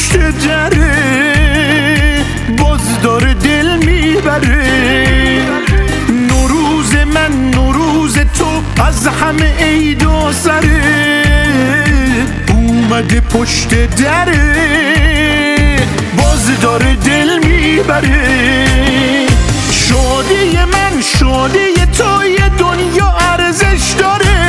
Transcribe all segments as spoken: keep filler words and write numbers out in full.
پشت دره باز داره دل میبره. نوروز من نوروز تو از همه عید و سره اومده پشت دره باز داره دل میبره. شادی من شادی تو یه دنیا ارزش داره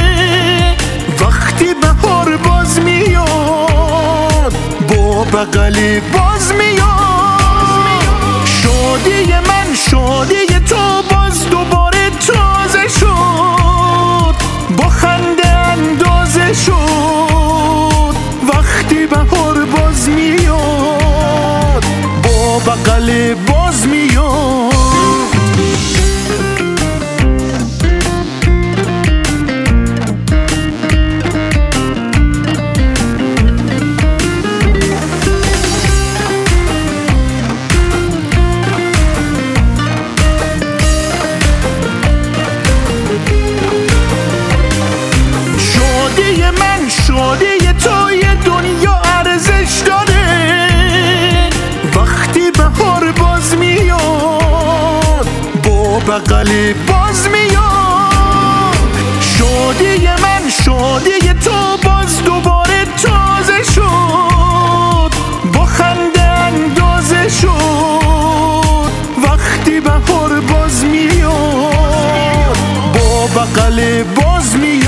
وقتی بهار باز میاد با بغل باز میاد. شادی من شادی تو باز دوباره تازه شد با خنده اندازه شد وقتی بهار باز میاد با بغل باز میاد. شادی تو یه دنیا ارزش داره وقتی بهار باز میاد با بغل باز میاد. شادی من شادی تو باز دوباره تازه شد با خنده اندازه شد وقتی بهار باز میاد با بغل باز میاد.